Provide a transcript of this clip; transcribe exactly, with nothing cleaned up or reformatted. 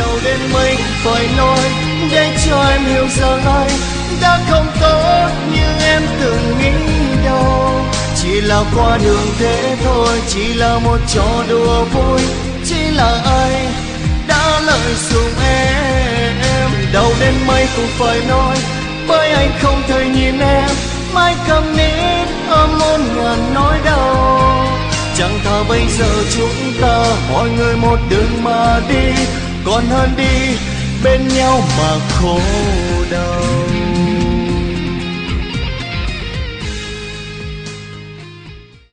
đâu đến mấy cũng phải nói, để cho em hiểu rằng anh đã không tốt như em từng nghĩ đâu. Chỉ là qua đường thế thôi, chỉ là một trò đùa vui, chỉ là anh đã lợi dụng em. Đâu đến mấy cũng phải nói, bởi anh không thể nhìn em mãi cầm nít ôm muôn ngàn nỗi đau. Chẳng thà bây giờ chúng ta mọi người một đường mà đi, còn hơn đi bên nhau mà khổ đau.